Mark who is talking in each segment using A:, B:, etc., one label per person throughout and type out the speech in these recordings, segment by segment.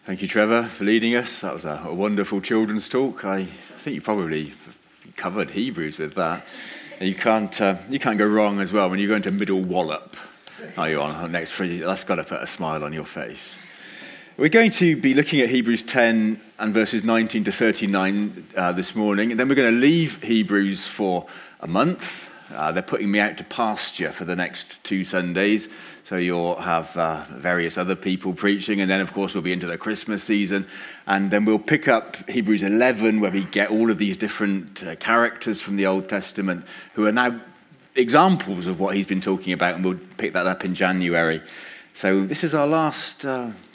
A: Thank you, Trevor, for leading us. That was a wonderful children's talk. I think you probably covered Hebrews with that. You can't go wrong as well when you go into middle wallop. Are you on next three? That's got to put a smile on your face. We're going to be looking at Hebrews 10 and verses 19 to 39 this morning, and then we're going to leave Hebrews for a month. They're putting me out to pasture for the next 2 Sundays, so you'll have various other people preaching, and then, of course, we'll be into the Christmas season, and then we'll pick up Hebrews 11, where we get all of these different characters from the Old Testament who are now examples of what he's been talking about, and we'll pick that up in January. So this is our last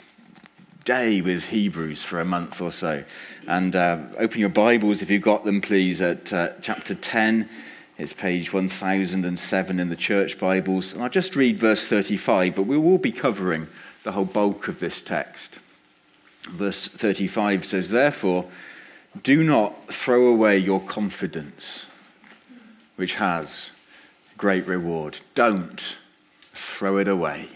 A: day with Hebrews for a month or so. And open your Bibles, if you've got them, please, at chapter 10. It's page 1007 in the church Bibles. And I'll just read verse 35, but we will be covering the whole bulk of this text. Verse 35 says, "Therefore, do not throw away your confidence, which has great reward." Don't throw it away.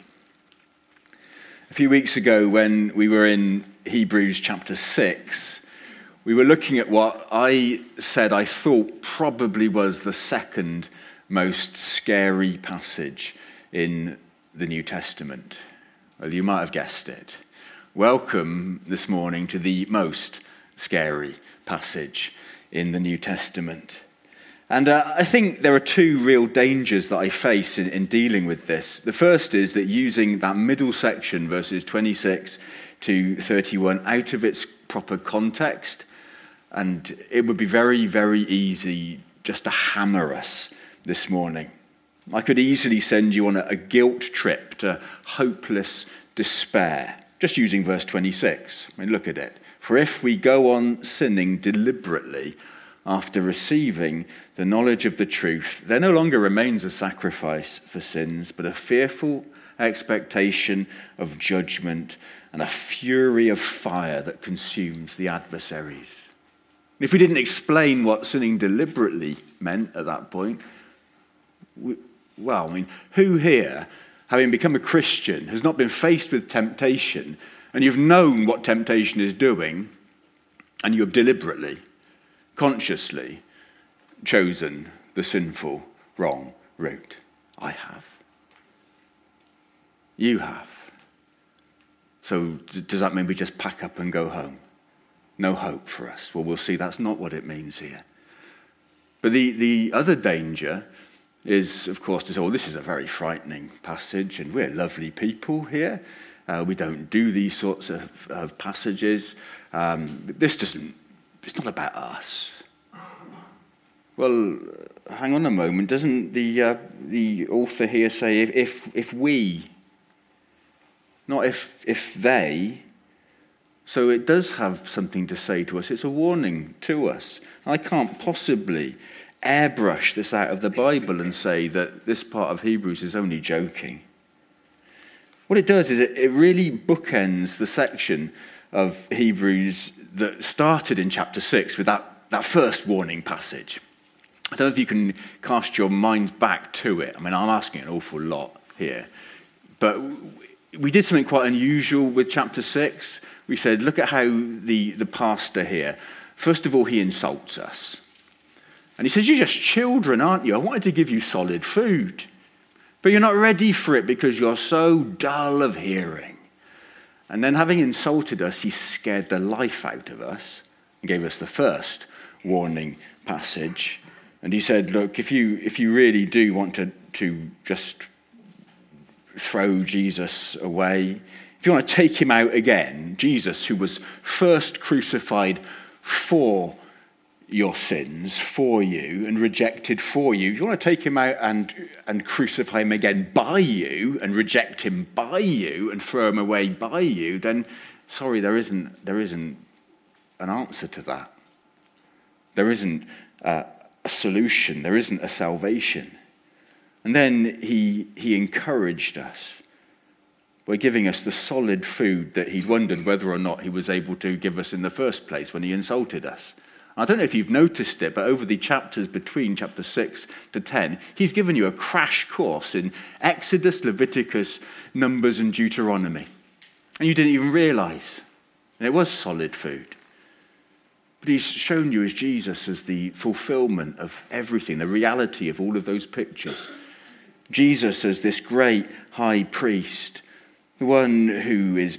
A: A few weeks ago, when we were in Hebrews chapter 6, we were looking at what I said I thought probably was the second most scary passage in the New Testament. Well, you might have guessed it. Welcome this morning to the most scary passage in the New Testament. And I think there are 2 real dangers that I face in dealing with this. The first is that using that middle section, verses 26 to 31, out of its proper context, and it would be very, very easy just to hammer us this morning. I could easily send you on a guilt trip to hopeless despair, just using verse 26. I mean, look at it. "For if we go on sinning deliberately after receiving the knowledge of the truth, there no longer remains a sacrifice for sins, but a fearful expectation of judgment and a fury of fire that consumes the adversaries." If we didn't explain what sinning deliberately meant at that point, who here, having become a Christian, has not been faced with temptation, and you've known what temptation is doing, and you have deliberately, consciously chosen the sinful, wrong route? I have. You have. So does that mean we just pack up and go home? No hope for us. Well, we'll see that's not what it means here. But the other danger is, of course, to say, well, this is a very frightening passage, and we're lovely people here. We don't do these sorts of passages. It's not about us. Well, hang on a moment. Doesn't the author here say if we, not if they? So it does have something to say to us. It's a warning to us. I can't possibly airbrush this out of the Bible and say that this part of Hebrews is only joking. What it does is it really bookends the section of Hebrews that started in chapter 6 with that first warning passage. I don't know if you can cast your minds back to it. I mean, I'm asking an awful lot here. But we did something quite unusual with chapter 6. We said, look at how the pastor here, first of all, he insults us. And he says, you're just children, aren't you? I wanted to give you solid food. But you're not ready for it because you're so dull of hearing. And then having insulted us, he scared the life out of us and gave us the first warning passage. And he said, look, if you really do want to just throw Jesus away, if you want to take him out again, Jesus, who was first crucified for your sins, for you, and rejected for you, if you want to take him out and crucify him again by you, and reject him by you, and throw him away by you, then, sorry, there isn't an answer to that. There isn't a solution. There isn't a salvation. And then he encouraged us by giving us the solid food that he'd wondered whether or not he was able to give us in the first place when he insulted us. I don't know if you've noticed it, but over the chapters between chapter 6 to 10, he's given you a crash course in Exodus, Leviticus, Numbers, and Deuteronomy. And you didn't even realize. And it was solid food. But he's shown you as Jesus as the fulfillment of everything, the reality of all of those pictures. Jesus as this great high priest, the one who is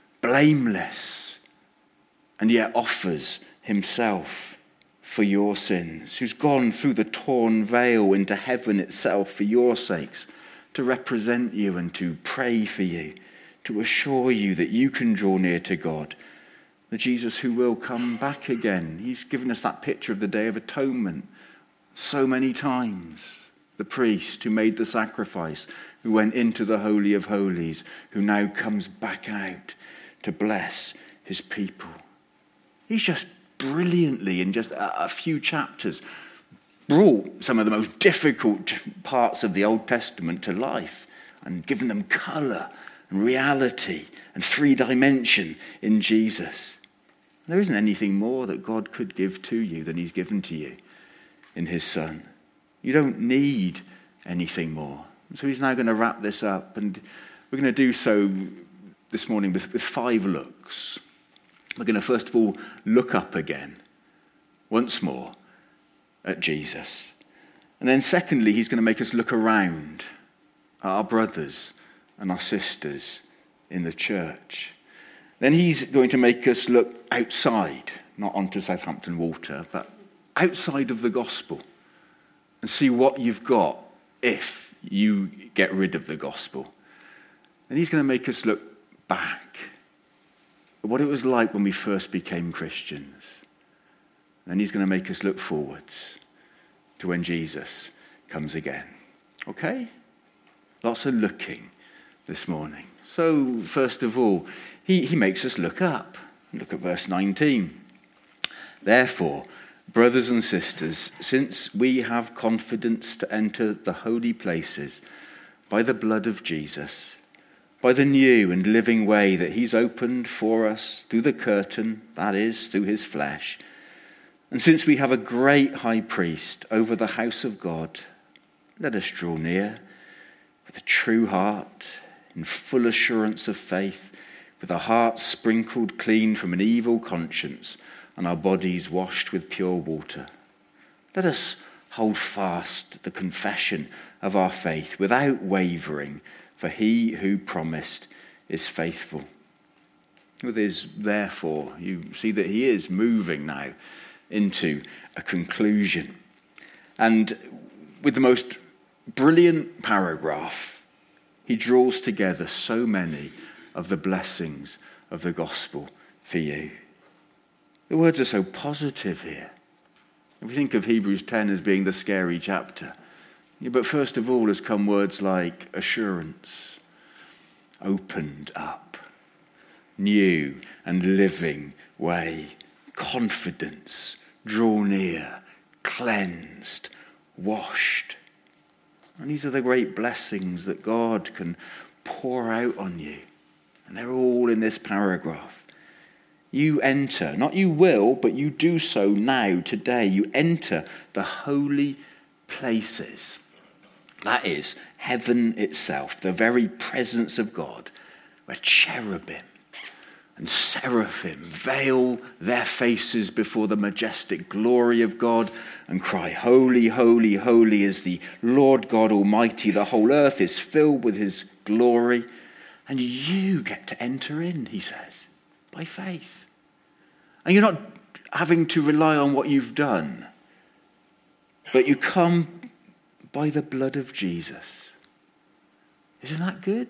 A: blameless and yet offers himself for your sins, who's gone through the torn veil into heaven itself for your sakes, to represent you and to pray for you, to assure you that you can draw near to God. The Jesus who will come back again. He's given us that picture of the Day of Atonement so many times. The priest who made the sacrifice, who went into the Holy of Holies, who now comes back out to bless his people. He's just brilliantly, in just a few chapters, brought some of the most difficult parts of the Old Testament to life and given them colour and reality and three-dimension in Jesus. There isn't anything more that God could give to you than he's given to you in his Son. You don't need anything more. So he's now going to wrap this up, and we're going to do so this morning with 5 looks. We're going to first of all look up again, once more, at Jesus. And then secondly, he's going to make us look around at our brothers and our sisters in the church. Then he's going to make us look outside, not onto Southampton Water, but outside of the gospel, and see what you've got if you get rid of the gospel. And he's going to make us look back at what it was like when we first became Christians. And he's going to make us look forwards to when Jesus comes again. Okay? Lots of looking this morning. So, first of all, he makes us look up. Look at verse 19. Therefore, brothers and sisters, since we have confidence to enter the holy places by the blood of Jesus, by the new and living way that he's opened for us through the curtain, that is, through his flesh, and since we have a great high priest over the house of God, let us draw near with a true heart, in full assurance of faith, with our hearts sprinkled clean from an evil conscience and our bodies washed with pure water. Let us hold fast the confession of our faith without wavering, for he who promised is faithful. With his therefore, you see that he is moving now into a conclusion. And with the most brilliant paragraph, he draws together so many of the blessings of the gospel for you. The words are so positive here. We think of Hebrews 10 as being the scary chapter. But first of all has come words like assurance, opened up, new and living way, confidence, draw near, cleansed, washed. And these are the great blessings that God can pour out on you. And they're all in this paragraph. You enter, not you will, but you do so now, today. You enter the holy places. That is heaven itself, the very presence of God, where cherubim and seraphim veil their faces before the majestic glory of God and cry, holy, holy, holy is the Lord God Almighty. The whole earth is filled with his glory. And you get to enter in, he says, by faith. And you're not having to rely on what you've done, but you come by the blood of Jesus. Isn't that good?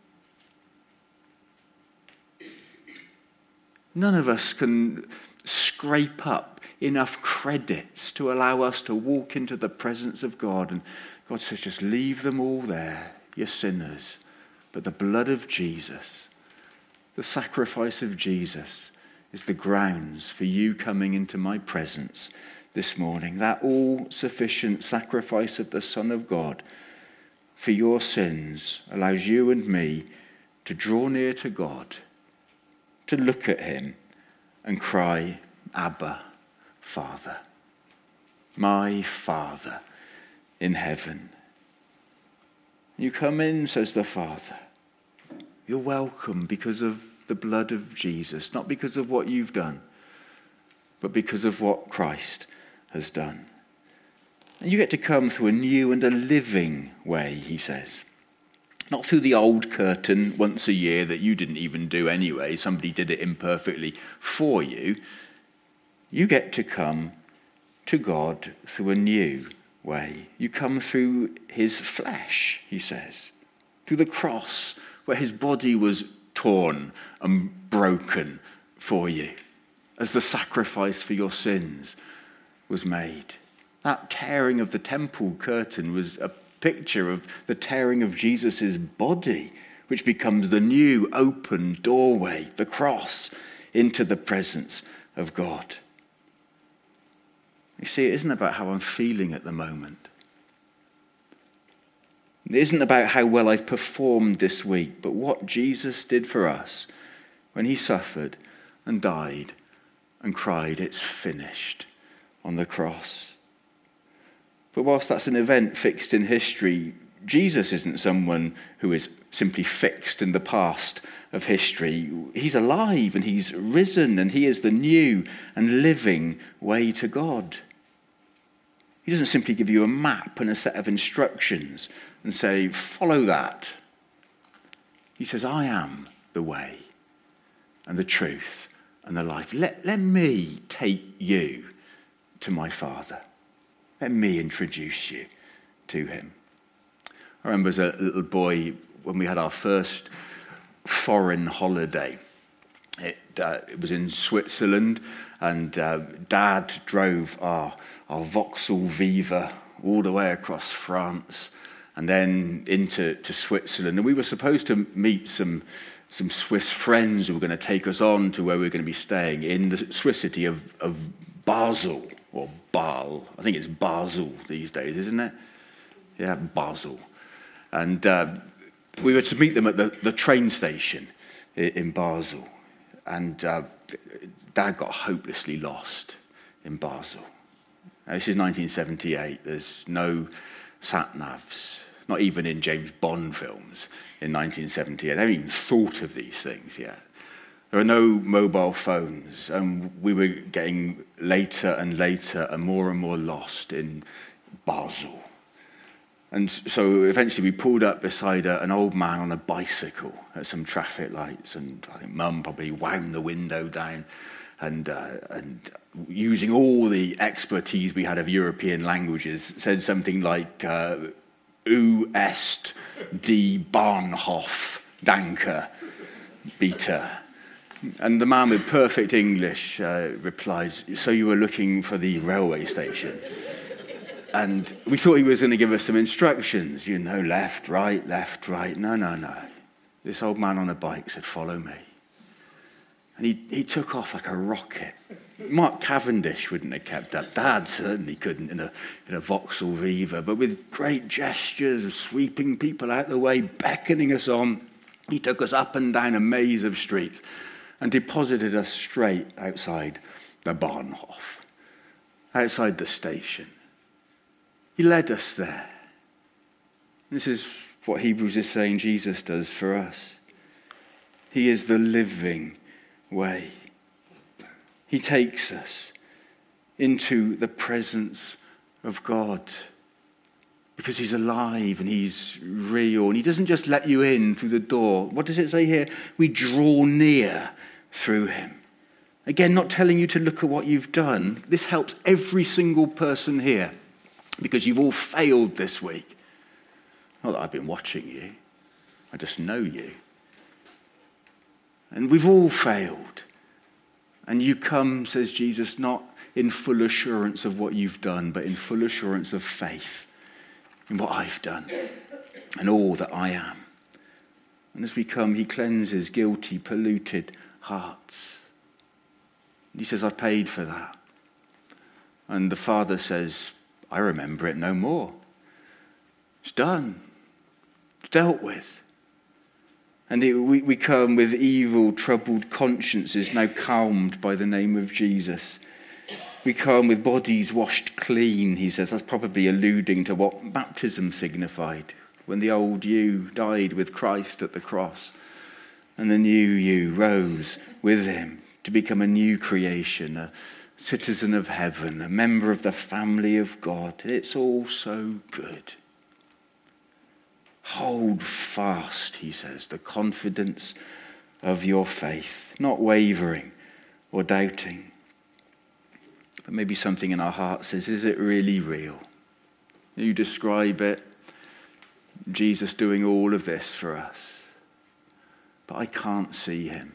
A: None of us can scrape up enough credits to allow us to walk into the presence of God. And God says, just leave them all there, you're sinners. But the blood of Jesus, the sacrifice of Jesus, is the grounds for you coming into my presence this morning. That all-sufficient sacrifice of the Son of God for your sins allows you and me to draw near to God, to look at him and cry, Abba, Father, my Father in heaven. You come in, says the Father. You're welcome because of the blood of Jesus, not because of what you've done, but because of what Christ has done. And you get to come through a new and a living way, he says. Not through the old curtain once a year that you didn't even do anyway. Somebody did it imperfectly for you. You get to come to God through a new way. You come through his flesh, he says. Through the cross, where his body was torn and broken for you, as the sacrifice for your sins was made. That tearing of the temple curtain was a picture of the tearing of Jesus' body, which becomes the new open doorway, the cross, into the presence of God. You see, it isn't about how I'm feeling at the moment. It isn't about how well I've performed this week, but what Jesus did for us when he suffered and died and cried, "It's finished," on the cross. But whilst that's an event fixed in history, Jesus isn't someone who is simply fixed in the past of history. He's alive and he's risen, and he is the new and living way to God. He doesn't simply give you a map and a set of instructions and say, follow that. He says, I am the way and the truth and the life. Let me take you to my Father. Let me introduce you to him. I remember as a little boy when we had our first foreign holiday. It was in Switzerland, and Dad drove our Vauxhall Viva all the way across France and then into Switzerland. And we were supposed to meet some Swiss friends who were going to take us on to where we were going to be staying in the Swiss city of Basel, or Basel. I think it's Basel these days, isn't it? Yeah, Basel. And we were to meet them at the train station in Basel. And Dad got hopelessly lost in Basel. Now, this is 1978. There's no sat-navs, not even in James Bond films in 1978. They haven't even thought of these things yet. There are no mobile phones, and we were getting later and later and more lost in Basel. And so eventually we pulled up beside an old man on a bicycle at some traffic lights, and I think Mum probably wound the window down and using all the expertise we had of European languages, said something like, "U est die Bahnhof, danke, bitte." And the man with perfect English replies, "So you were looking for the railway station?" And we thought he was going to give us some instructions, left, right. No. This old man on a bike said, "Follow me." And he took off like a rocket. Mark Cavendish wouldn't have kept up. Dad certainly couldn't in a Vauxhall Viva. But with great gestures of sweeping people out the way, beckoning us on, he took us up and down a maze of streets and deposited us straight outside the Bahnhof, outside the station. He led us there. This is what Hebrews is saying Jesus does for us. He is the living way. He takes us into the presence of God because he's alive and he's real. And he doesn't just let you in through the door. What does it say here? We draw near through him. Again, not telling you to look at what you've done. This helps every single person here, because you've all failed this week. Not that I've been watching you. I just know you. And we've all failed. And you come, says Jesus, not in full assurance of what you've done, but in full assurance of faith in what I've done and all that I am. And as we come, he cleanses guilty, polluted hearts. He says, I've paid for that. And the Father says, I remember it no more. It's done. It's dealt with. And we come with evil, troubled consciences now calmed by the name of Jesus. We come with bodies washed clean, he says. That's probably alluding to what baptism signified, when the old you died with Christ at the cross. and the new you rose with him to become a new creation, a citizen of heaven, a member of the family of God. It's all so good. Hold fast, he says, the confidence of your faith, not wavering or doubting. But maybe something in our heart says, is it really real? You describe it, Jesus doing all of this for us, but I can't see him.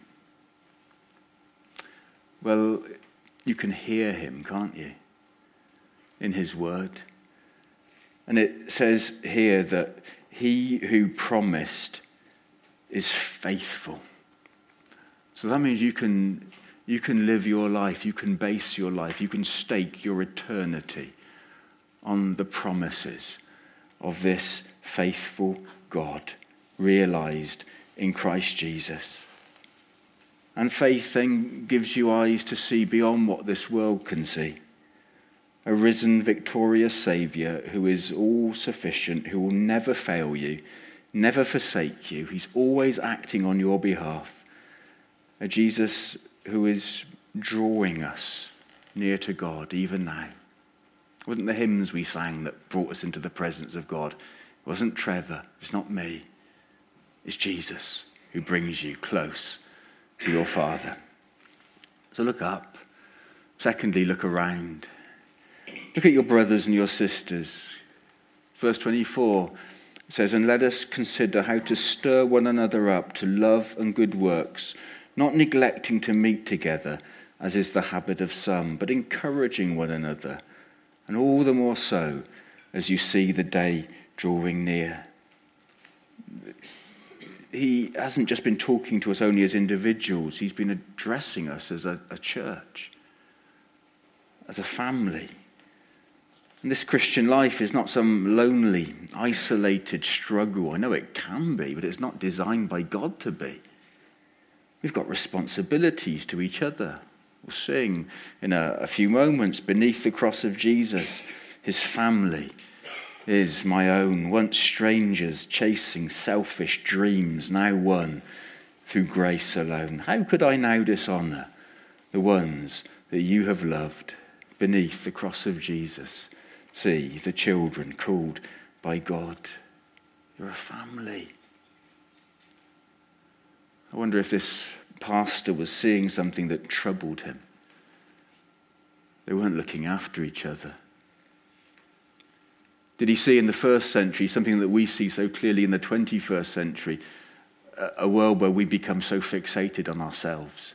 A: Well, you can hear him, can't you? In his word. And it says here that he who promised is faithful. So that means you can live your life, you can base your life, you can stake your eternity on the promises of this faithful God realized in Christ Jesus. And faith then gives you eyes to see beyond what this world can see. A risen, victorious Saviour who is all sufficient, who will never fail you, never forsake you. He's always acting on your behalf. A Jesus who is drawing us near to God even now. It wasn't the hymns we sang that brought us into the presence of God. It wasn't Trevor. It's not me. It's Jesus who brings you close to your Father. So look up. Secondly, look around. Look at your brothers and your sisters. Verse 24 says, and let us consider how to stir one another up to love and good works, not neglecting to meet together, as is the habit of some, but encouraging one another, and all the more so as you see the day drawing near. He hasn't just been talking to us only as individuals. He's been addressing us as a church, as a family. And this Christian life is not some lonely, isolated struggle. I know it can be, but it's not designed by God to be. We've got responsibilities to each other. We'll sing in a few moments, beneath the cross of Jesus, his family is my own, once strangers chasing selfish dreams, now one through grace alone. How could I now dishonour the ones that you have loved beneath the cross of Jesus? See, the children called by God. You're a family. I wonder if this pastor was seeing something that troubled him. They weren't looking after each other. Did he see in the first century something that we see so clearly in the 21st century? A world where we become so fixated on ourselves,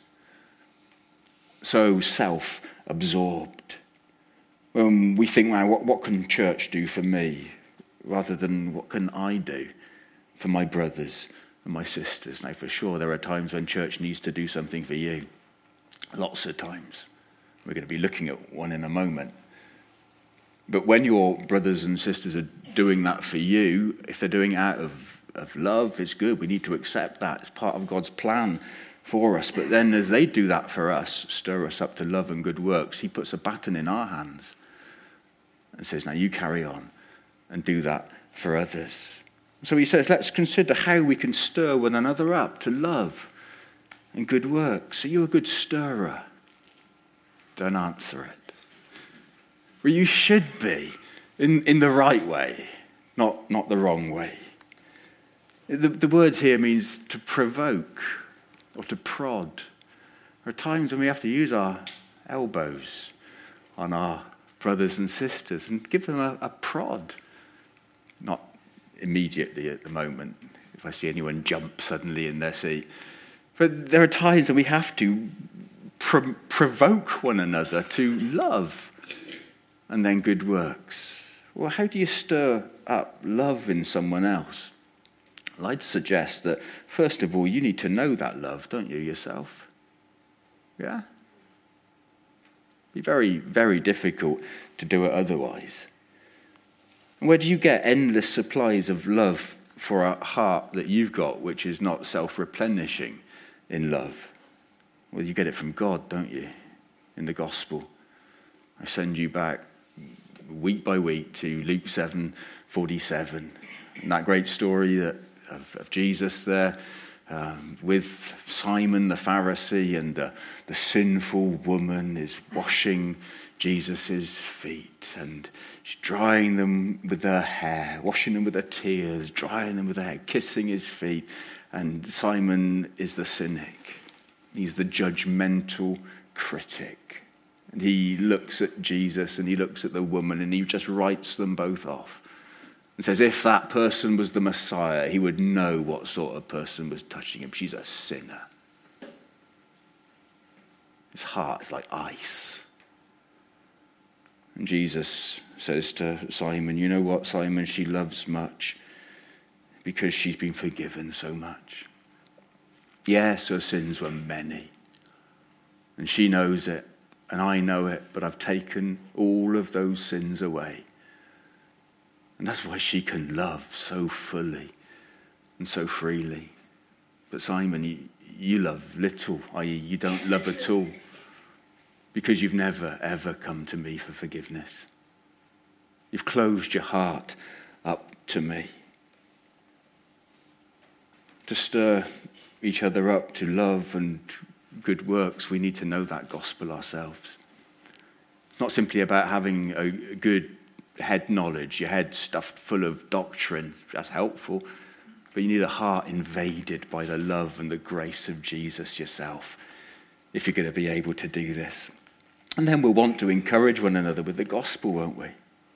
A: so self-absorbed. When we think, man, what can church do for me? Rather than what can I do for my brothers and my sisters. Now, for sure, there are times when church needs to do something for you. Lots of times. We're going to be looking at one in a moment. But when your brothers and sisters are doing that for you, if they're doing it out of love, it's good. We need to accept that. It's part of God's plan for us. But then as they do that for us, stir us up to love and good works, he puts a baton in our hands and says, now you carry on and do that for others. So he says, let's consider how we can stir one another up to love and good works. Are you a good stirrer? Don't answer it. Well, you should be in the right way, not the wrong way. The word here means to provoke or to prod. There are times when we have to use our elbows on our brothers and sisters and give them a prod. Not immediately at the moment, if I see anyone jump suddenly in their seat. But there are times when we have to provoke one another to love and then good works. Well, how do you stir up love in someone else? Well, I'd suggest that, first of all, you need to know that love, don't you, yourself? Yeah? It'd be very, very difficult to do it otherwise. And where do you get endless supplies of love for a heart that you've got, which is not self-replenishing in love? Well, you get it from God, don't you, in the gospel. I send you back week by week to Luke 7:47, and that great story of Jesus there, with Simon the Pharisee, and the sinful woman is washing Jesus' feet, and she's drying them with her hair, washing them with her tears, drying them with her hair, kissing his feet. And Simon is the cynic. He's the judgmental critic. And he looks at Jesus and he looks at the woman and he just writes them both off. And says if that person was the Messiah, he would know what sort of person was touching him. She's a sinner. His heart is like ice. And Jesus says to Simon, you know what, Simon, she loves much because she's been forgiven so much. Yes, her sins were many. And she knows it, and I know it, but I've taken all of those sins away. And that's why she can love so fully and so freely. But Simon, you love little, i.e. you don't love at all, because you've never, ever come to me for forgiveness. You've closed your heart up to me. To stir each other up to love and good works, we need to know that gospel ourselves. It's not simply about having a good head knowledge, your head stuffed full of doctrine. That's helpful. But you need a heart invaded by the love and the grace of Jesus yourself if you're going to be able to do this. And then we'll want to encourage one another with the gospel, won't we?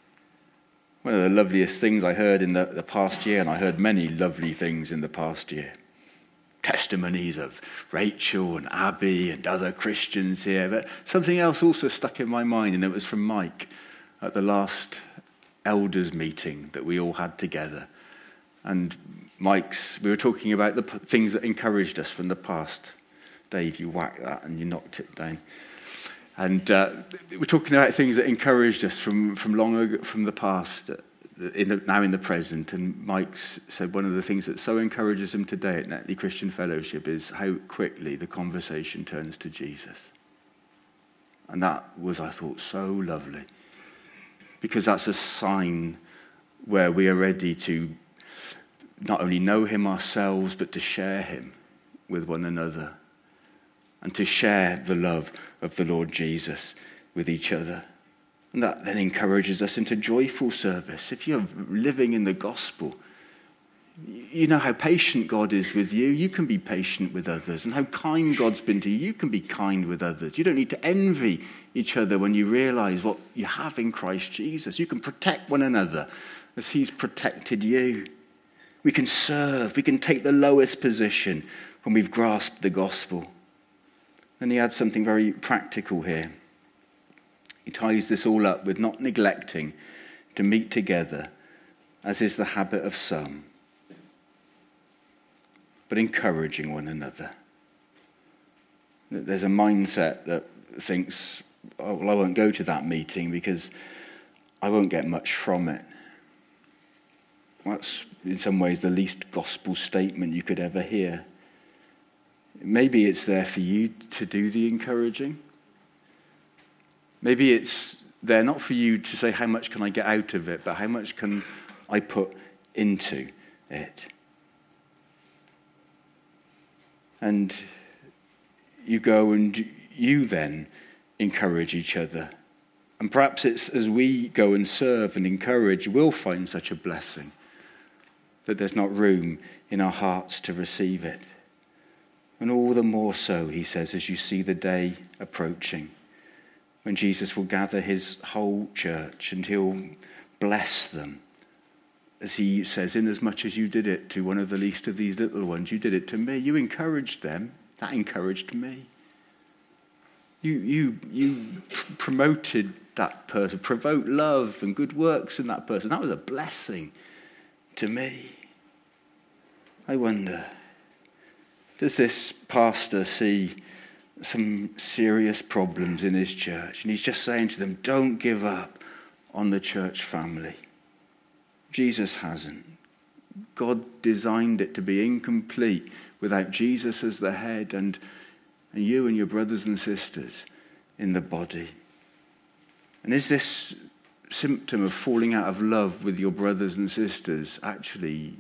A: One of the loveliest things I heard in the past year, and I heard many lovely things in the past year, testimonies of Rachel and Abby and other Christians here, but something else also stuck in my mind, and it was from Mike at the last elders meeting that we all had together. And we were talking about the things that encouraged us from the past. Dave, you whacked that and you knocked it down. And we're talking about things that encouraged us from long ago, from the past, now in the present. And Mike said one of the things that so encourages him today at Netley Christian Fellowship is how quickly the conversation turns to Jesus. And that was, I thought, so lovely. Because that's a sign where we are ready to not only know him ourselves, but to share him with one another. And to share the love of the Lord Jesus with each other. And that then encourages us into joyful service. If you're living in the gospel, you know how patient God is with you. You can be patient with others. And how kind God's been to you. You can be kind with others. You don't need to envy each other when you realize what you have in Christ Jesus. You can protect one another as he's protected you. We can serve. We can take the lowest position when we've grasped the gospel. And he adds something very practical here. He ties this all up with not neglecting to meet together, as is the habit of some, but encouraging one another. There's a mindset that thinks, oh, well, I won't go to that meeting because I won't get much from it. That's in some ways the least gospel statement you could ever hear. Maybe it's there for you to do the encouraging. Maybe it's there not for you to say how much can I get out of it, but how much can I put into it. And you go and you then encourage each other. And perhaps it's as we go and serve and encourage, we'll find such a blessing that there's not room in our hearts to receive it. And all the more so, he says, as you see the day approaching, when Jesus will gather his whole church and he'll bless them. As he says, inasmuch as you did it to one of the least of these little ones, you did it to me. You encouraged them. That encouraged me. You promoted that person, provoked love and good works in that person. That was a blessing to me. I wonder, does this pastor see some serious problems in his church? And he's just saying to them, don't give up on the church family. Jesus hasn't. God designed it to be incomplete without Jesus as the head and you and your brothers and sisters in the body. And is this symptom of falling out of love with your brothers and sisters actually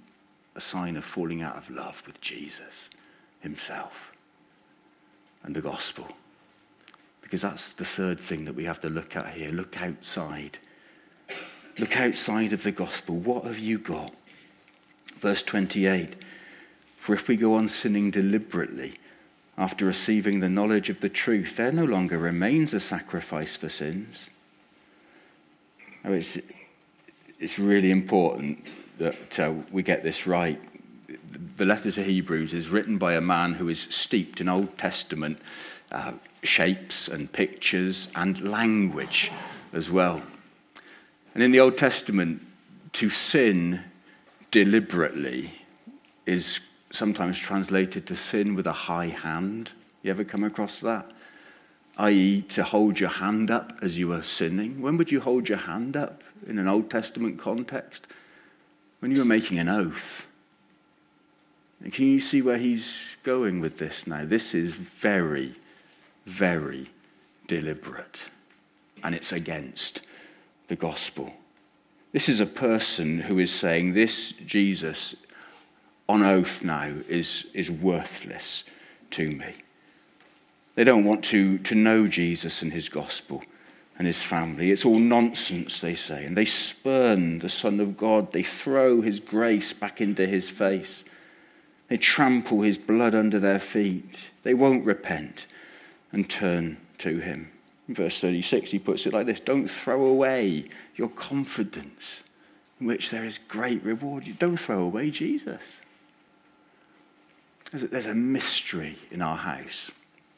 A: a sign of falling out of love with Jesus himself and the gospel. Because that's the third thing that we have to look at here. Look outside. Look outside of the gospel. What have you got? Verse 28. For if we go on sinning deliberately after receiving the knowledge of the truth, there no longer remains a sacrifice for sins. Oh, it's really important that we get this right. The letter to Hebrews is written by a man who is steeped in Old Testament shapes and pictures and language as well. And in the Old Testament, to sin deliberately is sometimes translated to sin with a high hand. You ever come across that? I.e., to hold your hand up as you are sinning. When would you hold your hand up in an Old Testament context? When you were making an oath. And can you see where he's going with this now? This is very, very deliberate. And it's against the gospel. This is a person who is saying this Jesus on oath now is worthless to me. They don't want to know Jesus and his gospel and his family. It's all nonsense, they say. And they spurn the Son of God. They throw his grace back into his face. They trample his blood under their feet. They won't repent and turn to him. In verse 36, he puts it like this: don't throw away your confidence, in which there is great reward. You don't throw away Jesus. There's a mystery in our house.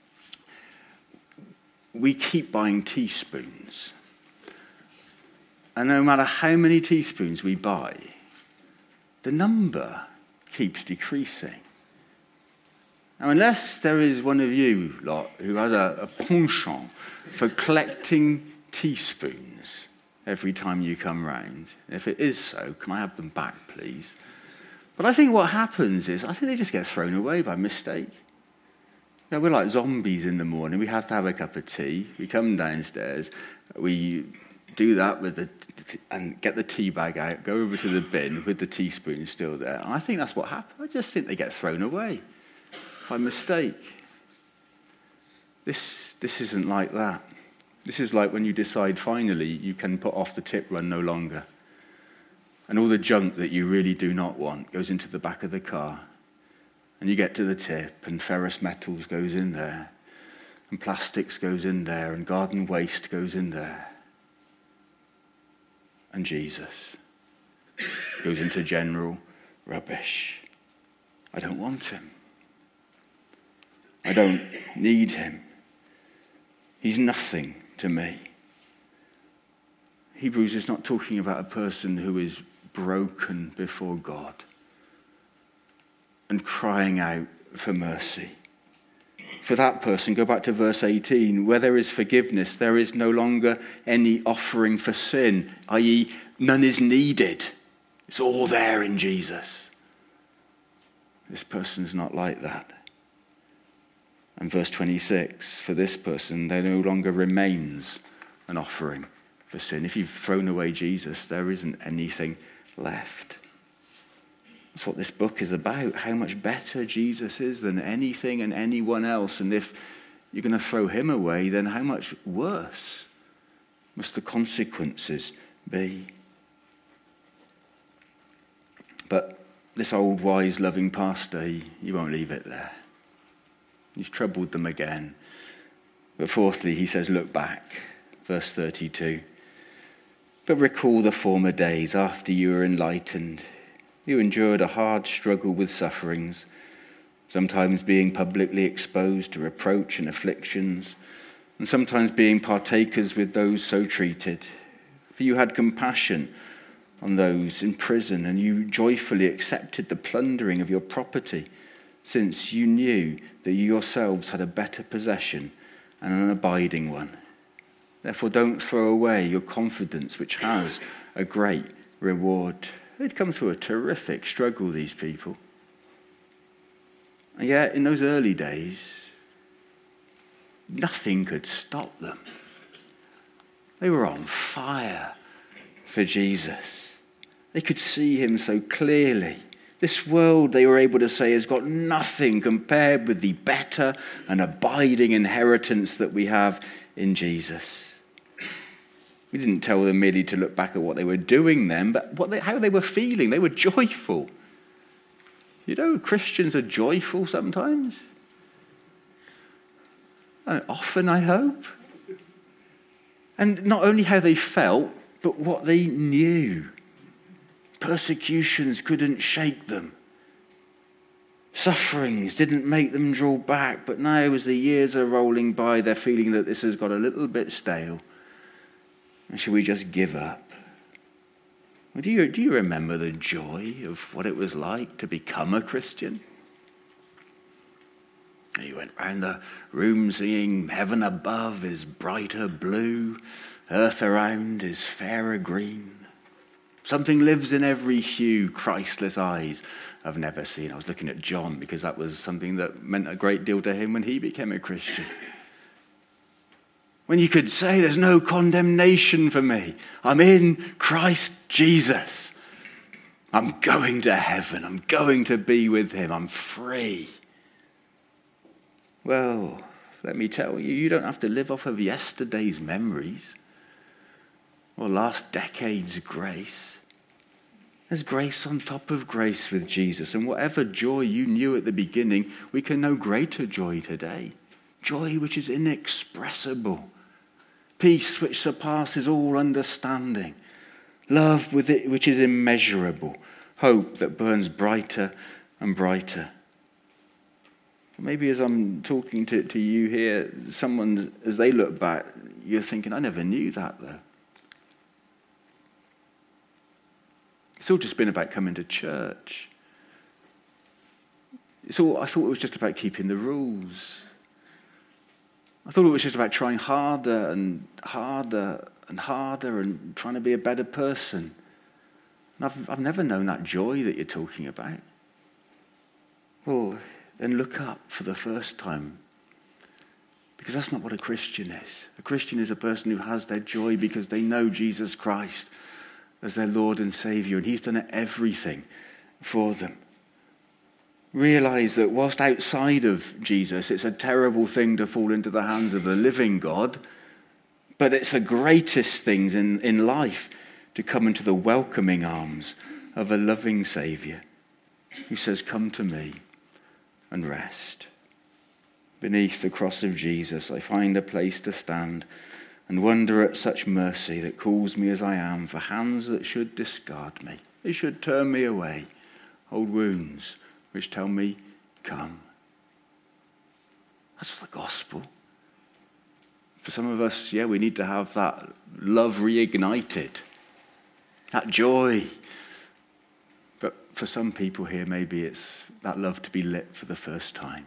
A: We keep buying teaspoons. And no matter how many teaspoons we buy, the number keeps decreasing. Now, unless there is one of you lot who has a penchant for collecting teaspoons every time you come round, if it is so, can I have them back, please? But I think what happens is, I think they just get thrown away by mistake. You know, we're like zombies in the morning. We have to have a cup of tea. We come downstairs. We do that and get the tea bag out, go over to the bin with the teaspoon still there. And I think that's what happens. I just think they get thrown away by mistake. This isn't like that. This is like when you decide finally you can put off the tip run no longer. And all the junk that you really do not want goes into the back of the car. And you get to the tip, and ferrous metals goes in there, and plastics goes in there, and garden waste goes in there. And Jesus goes into general rubbish. I don't want him. I don't need him. He's nothing to me. Hebrews is not talking about a person who is broken before God and crying out for mercy. For that person, go back to verse 18, where there is forgiveness, there is no longer any offering for sin, i.e., none is needed. It's all there in Jesus. This person's not like that. And verse 26, for this person, there no longer remains an offering for sin. If you've thrown away Jesus, there isn't anything left. That's what this book is about, how much better Jesus is than anything and anyone else. And if you're going to throw him away, then how much worse must the consequences be? But this old, wise, loving pastor, he won't leave it there. He's troubled them again. But fourthly, he says, look back. Verse 32. But recall the former days after you were enlightened. You endured a hard struggle with sufferings, sometimes being publicly exposed to reproach and afflictions, and sometimes being partakers with those so treated. For you had compassion on those in prison, and you joyfully accepted the plundering of your property, since you knew that you yourselves had a better possession and an abiding one. Therefore don't throw away your confidence, which has a great reward. They'd come through a terrific struggle, these people. And yet, in those early days, nothing could stop them. They were on fire for Jesus. They could see him so clearly. This world, they were able to say, has got nothing compared with the better and abiding inheritance that we have in Jesus. We didn't tell them merely to look back at what they were doing then, but how they were feeling. They were joyful. You know, Christians are joyful sometimes. And often, I hope. And not only how they felt, but what they knew. Persecutions couldn't shake them. Sufferings didn't make them draw back, but now as the years are rolling by, they're feeling that this has got a little bit stale. And should we just give up? Do you remember the joy of what it was like to become a Christian? And he went round the room singing, heaven above is brighter blue, earth around is fairer green. Something lives in every hue Christless eyes have never seen. I was looking at John because that was something that meant a great deal to him when he became a Christian. When you could say there's no condemnation for me. I'm in Christ Jesus. I'm going to heaven. I'm going to be with him. I'm free. Well, let me tell you, you don't have to live off of yesterday's memories or last decade's grace. There's grace on top of grace with Jesus. And whatever joy you knew at the beginning, we can know greater joy today. Joy which is inexpressible. Peace which surpasses all understanding. Love with it which is immeasurable. Hope that burns brighter and brighter. Maybe as I'm talking to you here, someone, as they look back, you're thinking, I never knew that though. It's all just been about coming to church. I thought it was just about keeping the rules. I thought it was just about trying harder and harder and harder and trying to be a better person. And I've never known that joy that you're talking about. Well, then look up for the first time. Because that's not what a Christian is. A Christian is a person who has their joy because they know Jesus Christ as their Lord and Saviour, and he's done everything for them. Realize that whilst outside of Jesus, it's a terrible thing to fall into the hands of the living God, but it's the greatest things in life to come into the welcoming arms of a loving Saviour who says, come to me and rest. Beneath the cross of Jesus, I find a place to stand and wonder at such mercy that calls me as I am for hands that should discard me. They should turn me away. Old wounds which tell me, come. That's the gospel. For some of us, we need to have that love reignited, that joy. But for some people here, maybe it's that love to be lit for the first time.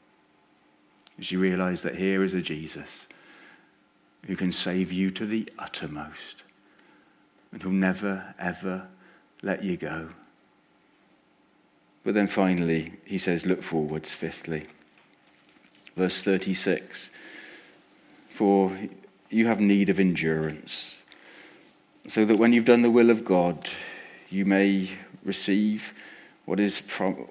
A: As you realize that here is a Jesus who can save you to the uttermost and who'll never, ever let you go. But then finally, he says, look forwards, fifthly. Verse 36, for you have need of endurance, so that when you've done the will of God, you may receive what is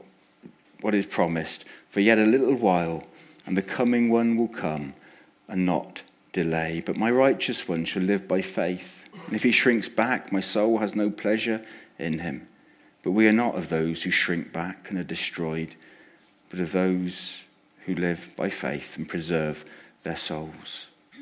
A: promised. For yet a little while, and the coming one will come and not delay. But my righteous one shall live by faith. And if he shrinks back, my soul has no pleasure in him. But we are not of those who shrink back and are destroyed, but of those who live by faith and preserve their souls.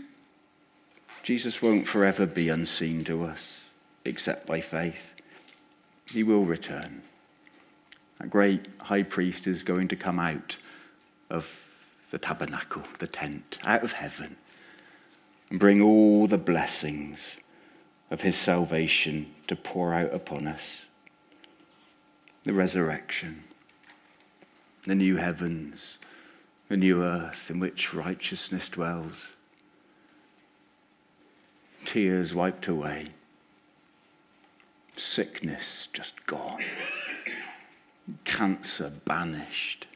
A: Jesus won't forever be unseen to us, except by faith. He will return. That great high priest is going to come out of the tabernacle, the tent, out of heaven, and bring all the blessings of his salvation to pour out upon us. The resurrection, the new heavens, the new earth in which righteousness dwells, tears wiped away, sickness just gone, cancer banished,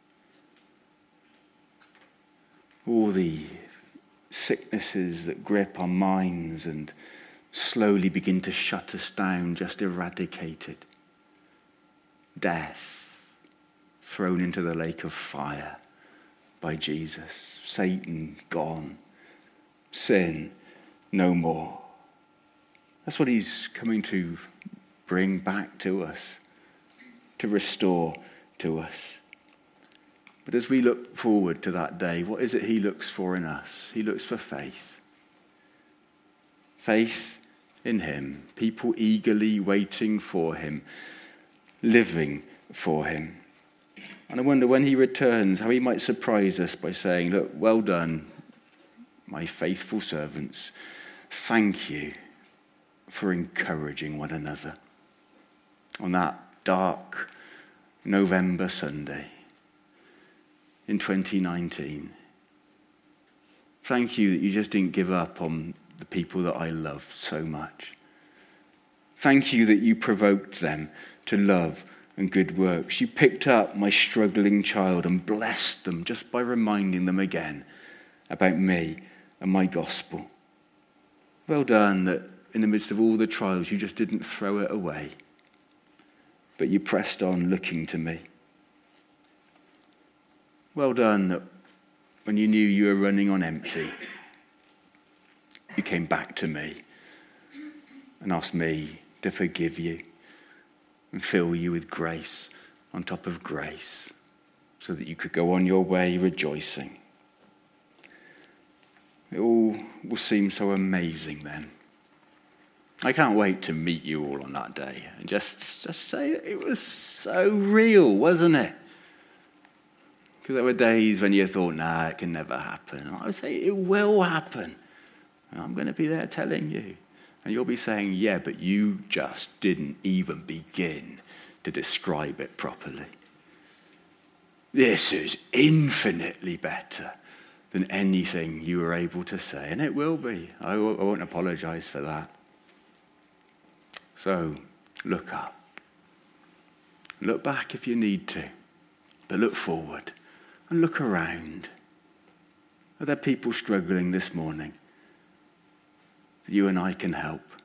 A: all the sicknesses that grip our minds and slowly begin to shut us down, just eradicated. death thrown into the lake of fire by Jesus. Satan gone. Sin no more. That's what he's coming to bring back to us, to restore to us. But as we look forward to that day, what is it he looks for in us? He looks for faith. Faith in him, people eagerly waiting for him, living for him. And I wonder when he returns how he might surprise us by saying, look, well done, my faithful servants. Thank you for encouraging one another on that dark November Sunday in 2019. Thank you that you just didn't give up on the people that I loved so much. Thank you that you provoked them to love and good works. You picked up my struggling child and blessed them just by reminding them again about me and my gospel. Well done that in the midst of all the trials, you just didn't throw it away, but you pressed on looking to me. Well done that when you knew you were running on empty, you came back to me and asked me to forgive you and fill you with grace on top of grace so that you could go on your way rejoicing. It all will seem so amazing then. I can't wait to meet you all on that day and just say it was so real, wasn't it? Because there were days when you thought, nah, it can never happen. And I would say, it will happen. And I'm going to be there telling you. And you'll be saying, yeah, but you just didn't even begin to describe it properly. This is infinitely better than anything you were able to say. And it will be. I won't apologize for that. So, look up. Look back if you need to. But look forward. And look around. Are there people struggling this morning that you and I can help?